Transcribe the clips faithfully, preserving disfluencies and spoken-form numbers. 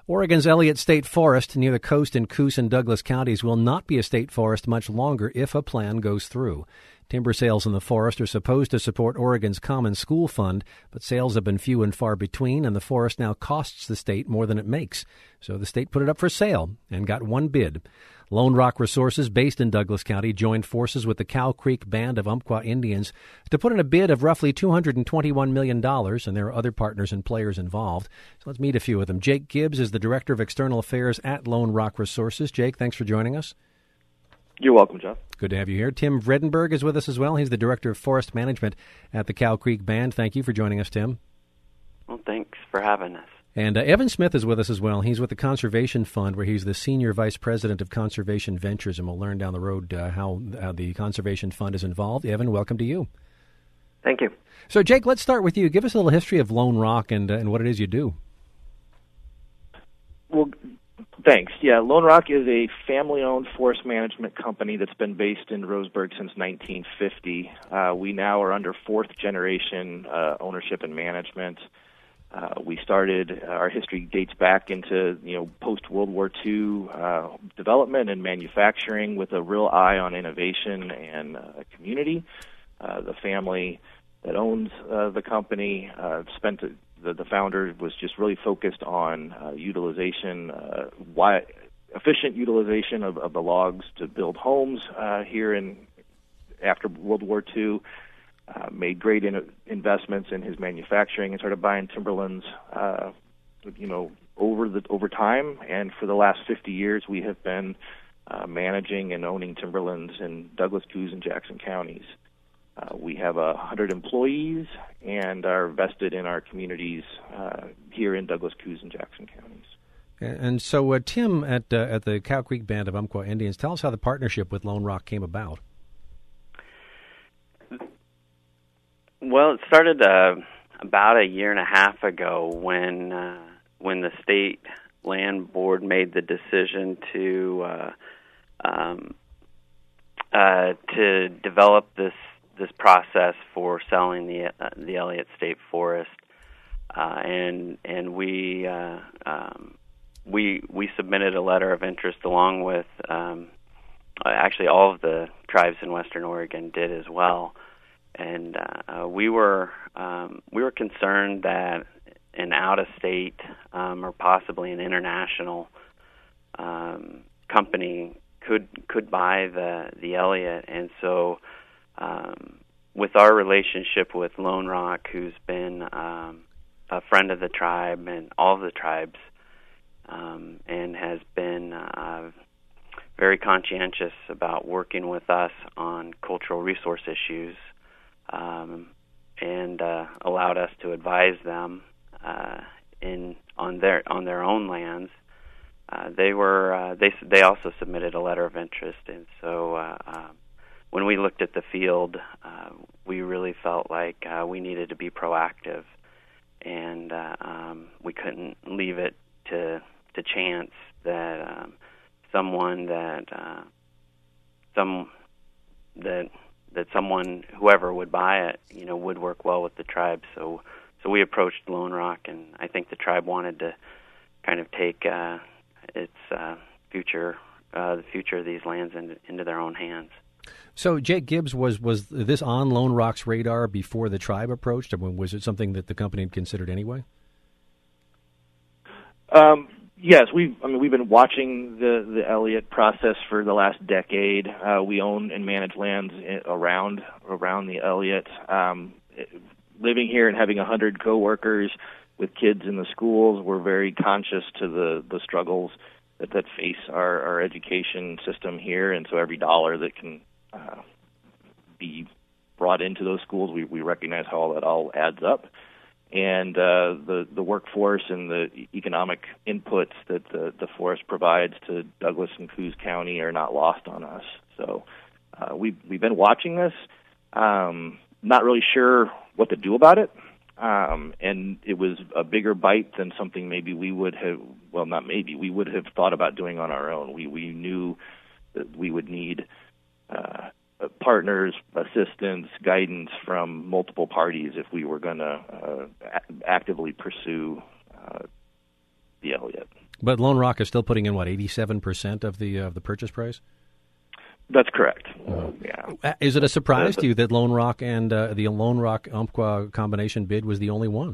Oregon's Elliott State Forest near the coast in Coos and Douglas counties will not be a state forest much longer if a plan goes through. Timber sales in the forest are supposed to support Oregon's Common School Fund, but sales have been few and far between, and the forest now costs the state more than it makes. So the state put it up for sale and got one bid. Lone Rock Resources, based in Douglas County, joined forces with the Cow Creek Band of Umpqua Indians to put in a bid of roughly two hundred twenty-one million dollars, and there are other partners and players involved. So let's meet a few of them. Jake Gibbs is the Director of External Affairs at Lone Rock Resources. Jake, thanks for joining us. You're welcome, John. Good to have you here. Tim Vredenberg is with us as well. He's the Director of Forest Management at the Cow Creek Band. Thank you for joining us, Tim. Well, thanks for having us. And uh, Evan Smith is with us as well. He's with the Conservation Fund, where he's the Senior Vice President of Conservation Ventures, and we'll learn down the road uh, how, how the Conservation Fund is involved. Evan, welcome to you. Thank you. So, Jake, let's start with you. Give us a little history of Lone Rock and, uh, and what it is you do. Well, thanks. Yeah, Lone Rock is a family-owned forest management company that's been based in Roseburg since nineteen fifty. Uh, we now are under fourth-generation uh, ownership and management. Uh, we started, uh, our history dates back into, you know, post-World War Two uh, development and manufacturing with a real eye on innovation and uh, community. Uh, the family that owns uh, the company uh, spent, the, the founder was just really focused on uh, utilization, uh, why, efficient utilization of, of the logs to build homes uh, here in after World War Two. Uh, made great in, investments in his manufacturing and started buying timberlands, uh, you know, over the over time. And for the last fifty years, we have been uh, managing and owning timberlands in Douglas, Coos, and Jackson counties. Uh, we have a hundred employees and are vested in our communities uh, here in Douglas, Coos, and Jackson counties. And so, uh, Tim, at uh, at the Cow Creek Band of Umpqua Indians, tell us how the partnership with Lone Rock came about. Well, it started uh, about a year and a half ago when uh, when the state land board made the decision to uh, um, uh, to develop this this process for selling the uh, the Elliott State Forest, uh, and and we uh, um, we we submitted a letter of interest along with um, actually all of the tribes in Western Oregon did as well. And uh, we were um, we were concerned that an out-of-state um, or possibly an international um, company could could buy the the Elliott, and so um, with our relationship with Lone Rock, who's been um, a friend of the tribe and all of the tribes, um, and has been uh, very conscientious about working with us on cultural resource issues. Um, and uh, allowed us to advise them uh, in on their on their own lands. Uh, they were uh, they they also submitted a letter of interest, and so uh, uh, when we looked at the field, uh, we really felt like uh, we needed to be proactive, and uh, um, we couldn't leave it to to chance that um, someone that uh, some that. that someone, whoever would buy it, you know, would work well with the tribe. So so we approached Lone Rock, and I think the tribe wanted to kind of take uh, its uh, future, uh, the future of these lands into, into their own hands. So Jake Gibbs, was, was this on Lone Rock's radar before the tribe approached? I mean, was it something that the company had considered anyway? Um. Yes, we. I mean, we've been watching the the Elliott process for the last decade. Uh, we own and manage lands in, around around the Elliott. Um, living here and having a hundred coworkers with kids in the schools, we're very conscious to the, the struggles that, that face our, our education system here, and so every dollar that can uh, be brought into those schools, we, we recognize how all that all adds up. And uh, the the workforce and the economic inputs that the, the forest provides to Douglas and Coos County are not lost on us. So uh, we've, we've been watching this, um, not really sure what to do about it. Um, and it was a bigger bite than something maybe we would have, well, not maybe, we would have thought about doing on our own. We, we knew that we would need uh, partners, assistance, guidance from multiple parties if we were going to uh, a- actively pursue uh, the Elliott. But Lone Rock is still putting in, what, eighty-seven percent of the uh, of the purchase price? That's correct. Uh, yeah. Is it a surprise to you that Lone Rock and uh, the Lone Rock Umpqua combination bid was the only one?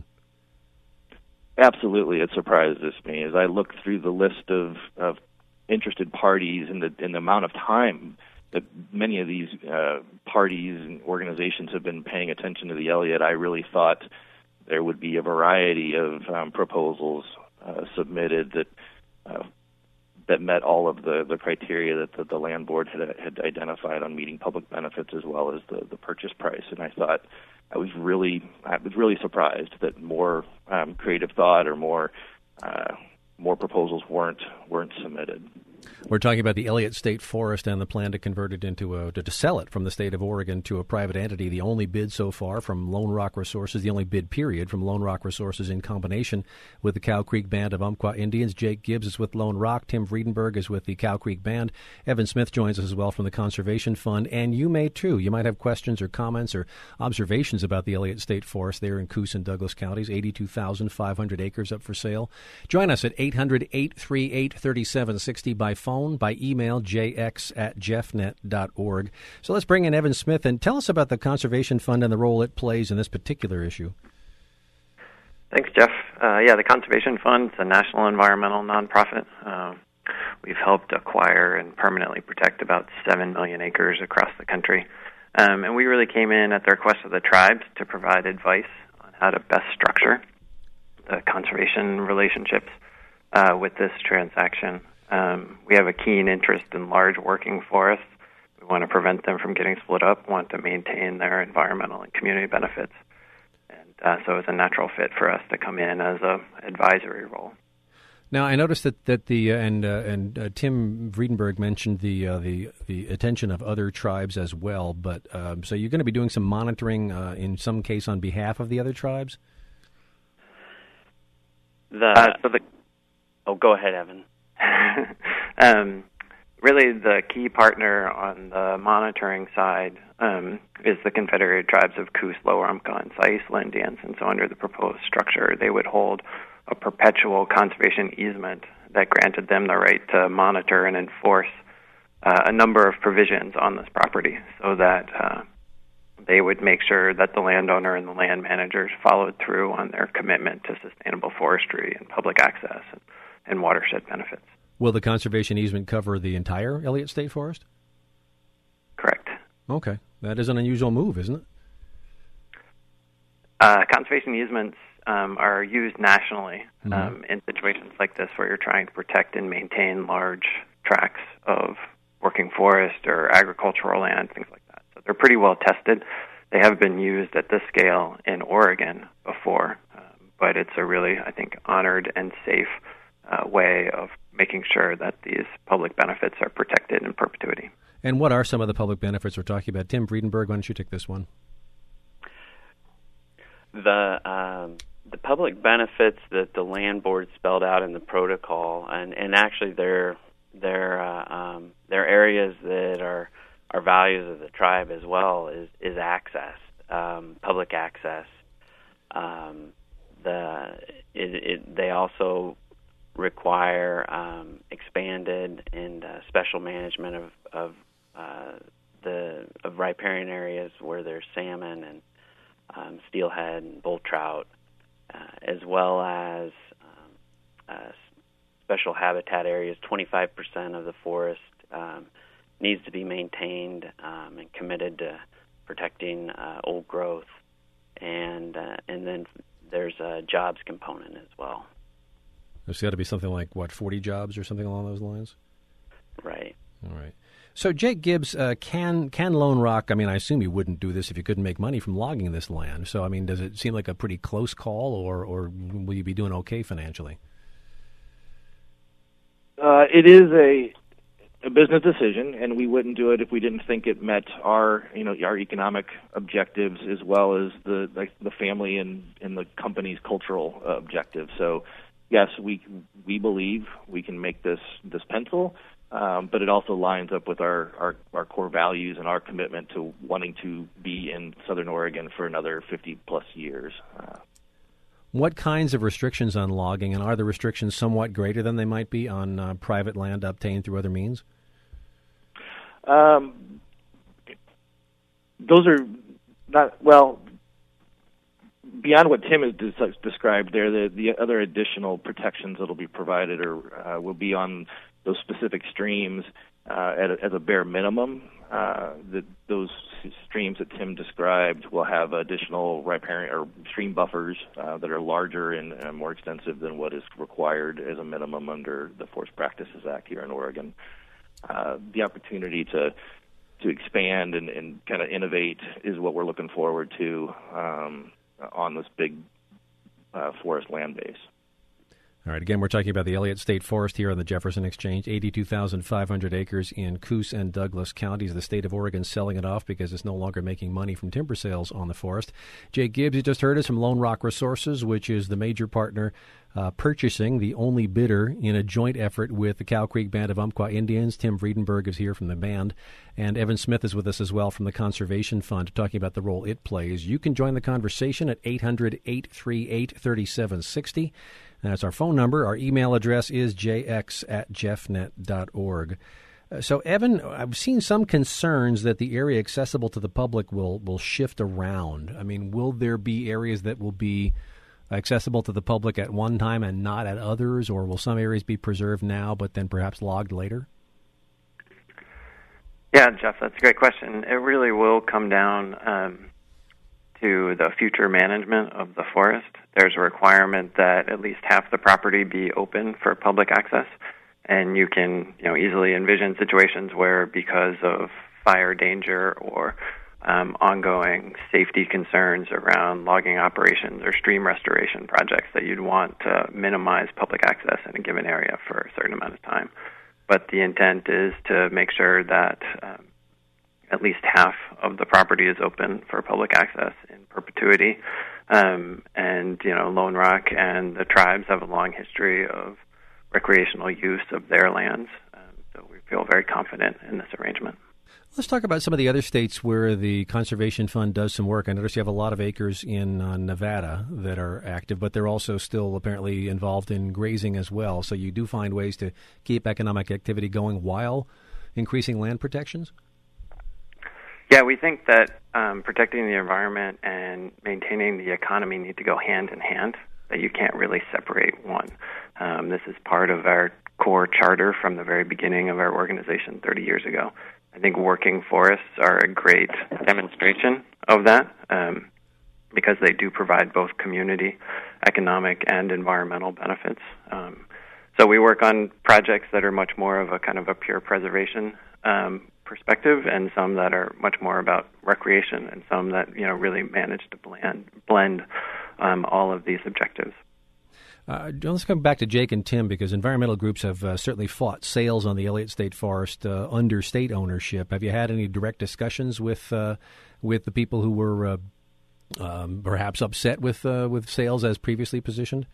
Absolutely, it surprises me. As I look through the list of, of interested parties and the, and the amount of time that many of these uh, parties and organizations have been paying attention to the Elliott, I really thought there would be a variety of um, proposals uh, submitted that uh, that met all of the, the criteria that the, the land board had, had identified on meeting public benefits as well as the, the purchase price. And I thought I was really I was really surprised that more um, creative thought or more uh, more proposals weren't weren't submitted. We're talking about the Elliott State Forest and the plan to convert it into a, to, to sell it from the state of Oregon to a private entity. The only bid so far from Lone Rock Resources, the only bid period from Lone Rock Resources in combination with the Cow Creek Band of Umpqua Indians. Jake Gibbs is with Lone Rock. Tim Friedenberg is with the Cow Creek Band. Evan Smith joins us as well from the Conservation Fund. And you may too. You might have questions or comments or observations about the Elliott State Forest there in Coos and Douglas counties. eighty-two thousand five hundred acres up for sale. Join us at eight hundred, eight three eight, three seven six zero by phone, by email, j x at jeffnet dot org. So let's bring in Evan Smith and tell us about the Conservation Fund and the role it plays in this particular issue. Thanks, Jeff. Uh, yeah, the Conservation Fund is a national environmental nonprofit. Uh, we've helped acquire and permanently protect about seven million acres across the country. Um, and we really came in at the request of the tribes to provide advice on how to best structure the conservation relationships uh, with this transaction. Um, we have a keen interest in large working forests. We want to prevent them from getting split up, want to maintain their environmental and community benefits. And uh, so it's a natural fit for us to come in as a advisory role. Now, I noticed that, that the uh, and uh, and uh, Tim Friedenberg mentioned the uh, the the attention of other tribes as well. But um, so you're going to be doing some monitoring uh, in some case on behalf of the other tribes. The uh, so the oh, go ahead, Evan. um, really, the key partner on the monitoring side um, is the Confederated Tribes of Coos, Lower Umpqua, and Siuslaw Indians. And so under the proposed structure, they would hold a perpetual conservation easement that granted them the right to monitor and enforce uh, a number of provisions on this property so that uh, they would make sure that the landowner and the land managers followed through on their commitment to sustainable forestry and public access and, and watershed benefits. Will the conservation easement cover the entire Elliott State Forest? Correct. Okay. That is an unusual move, isn't it? Uh, conservation easements um, are used nationally mm-hmm. um, in situations like this where you're trying to protect and maintain large tracts of working forest or agricultural land, things like that. So they're pretty well tested. They have been used at this scale in Oregon before, um, but it's a really, I think, honored and safe uh, way of making sure that these public benefits are protected in perpetuity. And what are some of the public benefits we're talking about? Tim Friedenberg, why don't you take this one? The um, the public benefits that the land board spelled out in the protocol, and, and actually they're they're uh, um, they're areas that are are values of the tribe as well, is is access, um, public access. Um, the it, it, they also require um, expanded and uh, special management of of uh, the of riparian areas where there's salmon and um, steelhead and bull trout, uh, as well as um, uh, special habitat areas. twenty-five percent of the forest um, needs to be maintained um, and committed to protecting uh, old growth, and uh, and then there's a jobs component as well. There's got to be something like, what, forty jobs or something along those lines? Right. All right. So, Jake Gibbs, uh, can can Lone Rock, I mean, I assume you wouldn't do this if you couldn't make money from logging this land. So, I mean, does it seem like a pretty close call, or, or will you be doing okay financially? Uh, it is a a business decision, and we wouldn't do it if we didn't think it met our, you know, our economic objectives as well as the like the family and, and the company's cultural uh, objectives. So, yes, we we believe we can make this this pencil, um, but it also lines up with our, our, our core values and our commitment to wanting to be in Southern Oregon for another fifty plus years. Uh, What kinds of restrictions on logging, and are the restrictions somewhat greater than they might be on uh, private land obtained through other means? Um, those are not, well, beyond what Tim has des- described there, the, the other additional protections that will be provided are, uh, will be on those specific streams uh, at a, as a bare minimum. Uh, the, those streams that Tim described will have additional riparian or stream buffers uh, that are larger and uh, more extensive than what is required as a minimum under the Forest Practices Act here in Oregon. Uh, the opportunity to to expand and, and kind of innovate is what we're looking forward to um, on this big uh, forest land base. All right, again, we're talking about the Elliott State Forest here on the Jefferson Exchange, eighty-two thousand five hundred acres in Coos and Douglas counties. The state of Oregon selling it off because it's no longer making money from timber sales on the forest. Jake Gibbs, you just heard us from Lone Rock Resources, which is the major partner uh, purchasing, the only bidder in a joint effort with the Cow Creek Band of Umpqua Indians. Tim Friedenberg is here from the band, and Evan Smith is with us as well from the Conservation Fund, talking about the role it plays. You can join the conversation at eight hundred, eight three eight, three seven six zero. That's our phone number. Our email address is j x at jeffnet dot org. Uh, so, Evan, I've seen some concerns that the area accessible to the public will, will shift around. I mean, will there be areas that will be accessible to the public at one time and not at others, or will some areas be preserved now but then perhaps logged later? Yeah, Jeff, that's a great question. It really will come down um, to the future management of the forest. There's a requirement that at least half the property be open for public access, and you can, you know, easily envision situations where, because of fire danger or um, ongoing safety concerns around logging operations or stream restoration projects, that you'd want to minimize public access in a given area for a certain amount of time. But the intent is to make sure that um, at least half of the property is open for public access in perpetuity. Um, and, you know, Lone Rock and the tribes have a long history of recreational use of their lands. Um, so we feel very confident in this arrangement. Let's talk about some of the other states where the Conservation Fund does some work. I notice you have a lot of acres in uh, Nevada that are active, but they're also still apparently involved in grazing as well. So you do find ways to keep economic activity going while increasing land protections? Yeah, we think that um, protecting the environment and maintaining the economy need to go hand in hand, that you can't really separate one. Um, this is part of our core charter from the very beginning of our organization thirty years ago. I think working forests are a great demonstration of that um, because they do provide both community, economic, and environmental benefits. Um, so we work on projects that are much more of a kind of a pure preservation um, perspective, and some that are much more about recreation, and some that, you know, really manage to blend blend um, all of these objectives. Uh, let's come back to Jake and Tim, because environmental groups have uh, certainly fought sales on the Elliott State Forest uh, under state ownership. Have you had any direct discussions with uh, with the people who were uh, um, perhaps upset with uh, with sales as previously positioned?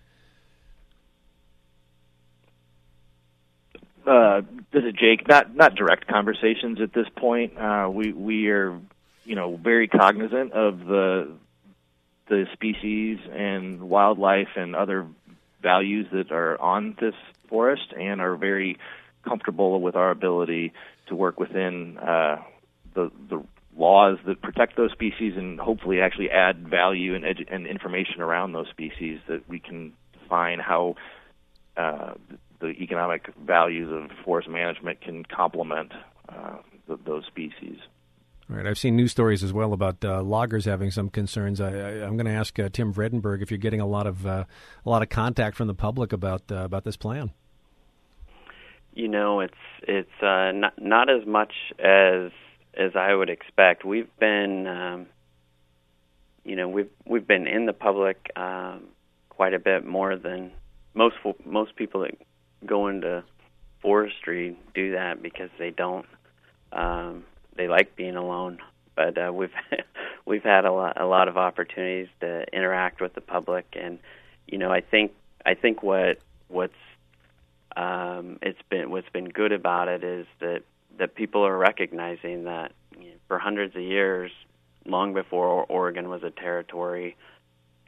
Uh, this is Jake. Not not direct conversations at this point. Uh, we we are, you know, very cognizant of the the species and wildlife and other values that are on this forest, and are very comfortable with our ability to work within uh, the the laws that protect those species, and hopefully actually add value and, edu- and information around those species, that we can define how uh, the economic values of forest management can complement uh, the, those species. All right. I've seen news stories as well about uh, loggers having some concerns. I, I, I'm going to ask uh, Tim Vredenberg if you're getting a lot of uh, a lot of contact from the public about uh, about this plan. You know, it's it's uh, not not as much as as I would expect. We've been, um, you know, we've we've been in the public um, quite a bit more than most most people that go into forestry do that, because they don't. Um, They like being alone, but uh, we've we've had a lot, a lot of opportunities to interact with the public, and you know, I think I think what what's um, it's been what's been good about it is that, that people are recognizing that, you know, for hundreds of years, long before Oregon was a territory,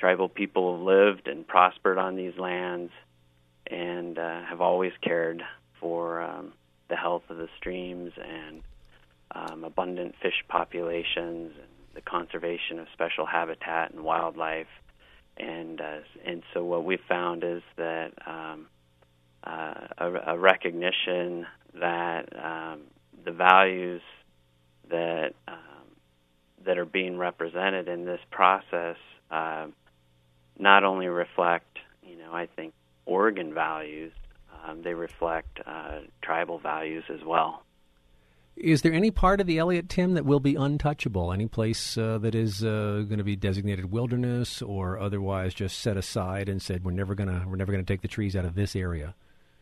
tribal people have lived and prospered on these lands and uh, have always cared for um, the health of the streams and um, abundant fish populations and the conservation of special habitat and wildlife. And uh, and so what we've found is that um, uh, a, a recognition that um, the values that um, that are being represented in this process uh, not only reflect, you know, I think Oregon values, um, they reflect uh, tribal values as well. Is there any part of the Elliott, Tim, that will be untouchable? Any place uh, that is uh, going to be designated wilderness or otherwise just set aside and said we're never going to we're never going to take the trees out of this area?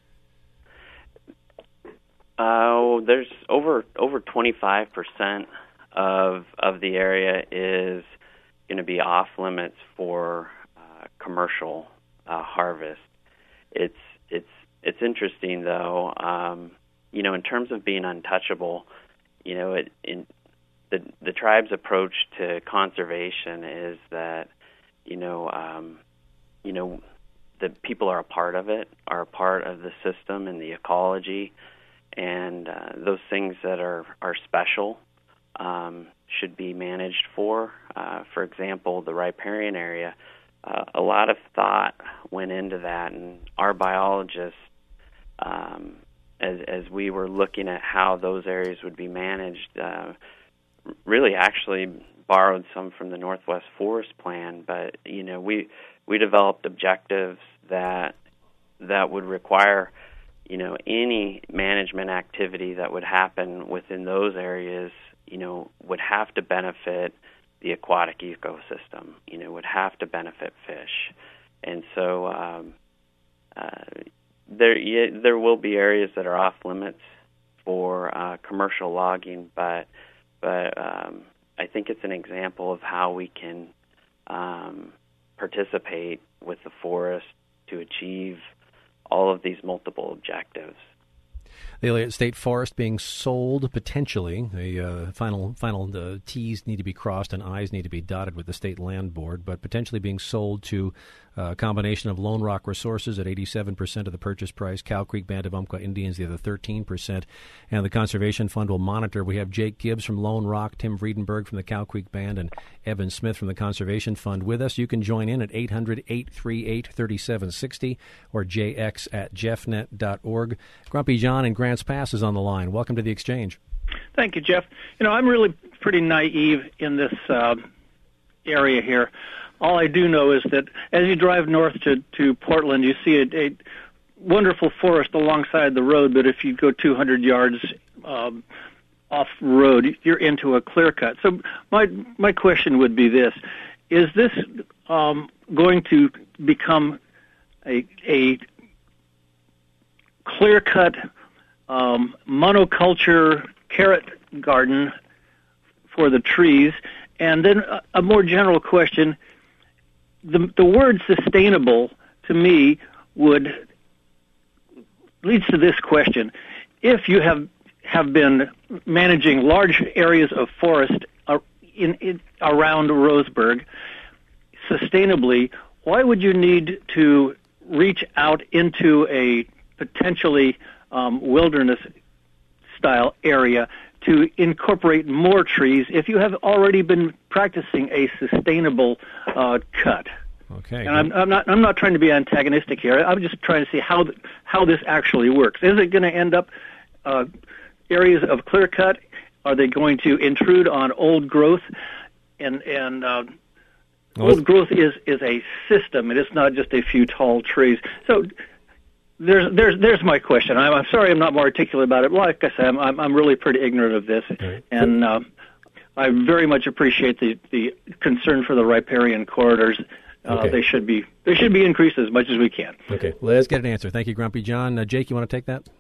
Uh, there's over over twenty-five percent of of the area is going to be off limits for uh, commercial uh, harvest. It's it's it's interesting though. Um, you know, in terms of being untouchable, you know, it, in the the tribe's approach to conservation is that, you know, um, you know, the people are a part of it, are a part of the system and the ecology, and uh, those things that are are special um, should be managed for. Uh, for example, the riparian area, uh, a lot of thought went into that, and our biologists, um, as as we were looking at how those areas would be managed, uh, really actually borrowed some from the Northwest Forest Plan. But you know, we we developed objectives that that would require, you know, any management activity that would happen within those areas, you know, would have to benefit the aquatic ecosystem, you know, would have to benefit fish. And so um, uh, there yeah, there will be areas that are off limits for uh, commercial logging, but but um, I think it's an example of how we can um, participate with the forest to achieve all of these multiple objectives. The Elliott State Forest being sold potentially. The uh, final final uh, T's need to be crossed and I's need to be dotted with the State Land Board, but potentially being sold to a combination of Lone Rock Resources at eighty-seven percent of the purchase price, Cow Creek Band of Umpqua Indians the other thirteen percent, and the Conservation Fund will monitor. We have Jake Gibbs from Lone Rock, Tim Friedenberg from the Cow Creek Band, and Evan Smith from the Conservation Fund with us. You can join in at eight hundred, eight three eight, three seven six zero or j x at jeffnet dot org. Grumpy John in Grants Pass is on the line. Welcome to the Exchange. Thank you, Jeff. You know, I'm really pretty naive in this uh, area here. All I do know is that as you drive north to, to Portland, you see a, a wonderful forest alongside the road, but if you go two hundred yards um, off road, you're into a clear cut. So my my question would be this: is this um, going to become a, a clear cut um, monoculture carrot garden for the trees? And then a, a more general question: the the word sustainable to me would leads to this question: if you have have been managing large areas of forest in, in around Roseburg sustainably, why would you need to reach out into a potentially um, wilderness-style area to incorporate more trees if you have already been practicing a sustainable uh, cut? Okay. And I'm, I'm not. I'm not trying to be antagonistic here. I'm just trying to see how th- how this actually works. Is it going to end up uh, areas of clear cut? Are they going to intrude on old growth? And and uh, well, old growth is is a system. It is not just a few tall trees. So there's there's there's my question. I'm, I'm sorry I'm not more articulate about it. Like I said, I'm I'm, I'm really pretty ignorant of this, okay. and uh, I very much appreciate the the concern for the riparian corridors. Uh, okay. They should be they should be increased as much as we can. Okay, let's get an answer. Thank you, Grumpy John. Uh, Jake, you want to take that?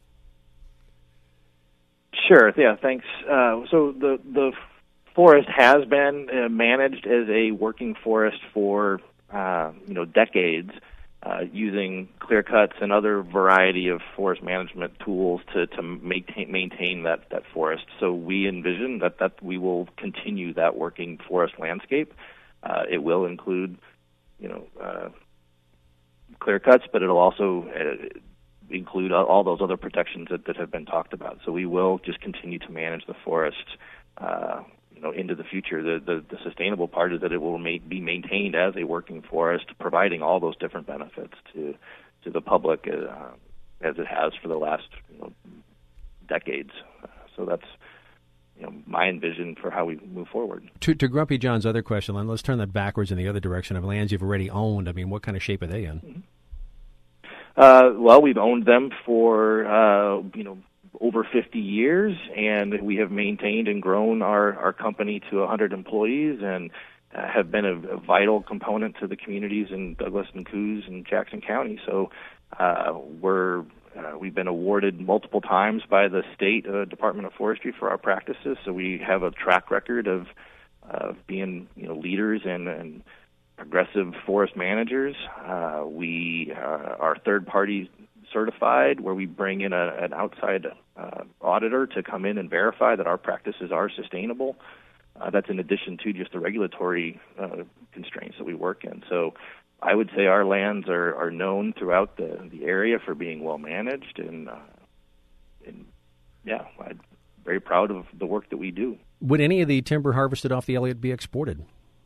Sure. Yeah. Thanks. Uh, so the the forest has been uh, managed as a working forest for uh, you know decades, uh, using clear cuts and other variety of forest management tools to to maintain maintain that that forest. So we envision that that we will continue that working forest landscape. Uh, it will include you know, uh, clear cuts, but it'll also uh, include all those other protections that, that have been talked about. So we will just continue to manage the forest, uh, you know, into the future. The, the, the sustainable part is that it will ma- be maintained as a working forest, providing all those different benefits to to the public uh, as it has for the last you know, decades. Uh, so that's you know my envision for how we move forward. To, to Grumpy John's other question, let's turn that backwards in the other direction of lands you've already owned. I mean, what kind of shape are they in? Mm-hmm. Uh, well, we've owned them for uh, you know over fifty years, and we have maintained and grown our, our company to one hundred employees, and uh, have been a, a vital component to the communities in Douglas and Coos and Jackson County. So uh, we're uh, we've been awarded multiple times by the state uh, Department of Forestry for our practices. So we have a track record of uh, being you know leaders and, and progressive forest managers. Uh, we uh, are third-party certified, where we bring in a, an outside uh, auditor to come in and verify that our practices are sustainable. Uh, that's in addition to just the regulatory uh, constraints that we work in. So I would say our lands are, are known throughout the, the area for being well managed, and, uh, and yeah, I'm very proud of the work that we do. Would any of the timber harvested off the Elliott be exported?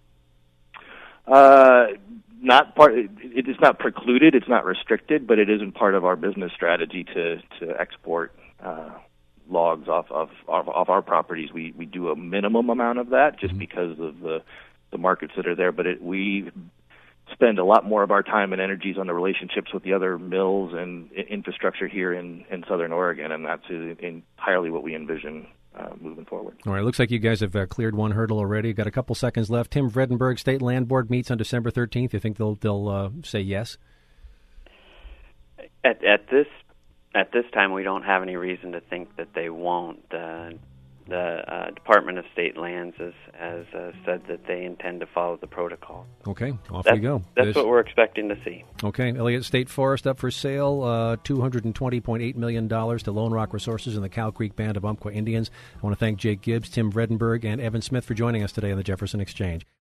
Uh, not part. It is not precluded. It's not restricted, but it isn't part of our business strategy to to export uh, logs off of off, off our properties. We we do a minimum amount of that just mm-hmm. because of the the markets that are there. But it, we spend a lot more of our time and energies on the relationships with the other mills and infrastructure here in, in Southern Oregon, and that's entirely what we envision Uh, moving forward. All right, looks like you guys have uh, cleared one hurdle already. Got a couple seconds left. Tim Vredenberg, State Land Board meets on December thirteenth. You think they'll they'll uh, say yes? At at this at this time, we don't have any reason to think that they won't. Uh, the uh, Department of State Lands has, has uh, said that they intend to follow the protocol. Okay, off that's, we go. That's There's, what we're expecting to see. Okay, Elliott State Forest up for sale, uh, two hundred twenty point eight million dollars to Lone Rock Resources and the Cow Creek Band of Umpqua Indians. I want to thank Jake Gibbs, Tim Vredenberg, and Evan Smith for joining us today on the Jefferson Exchange.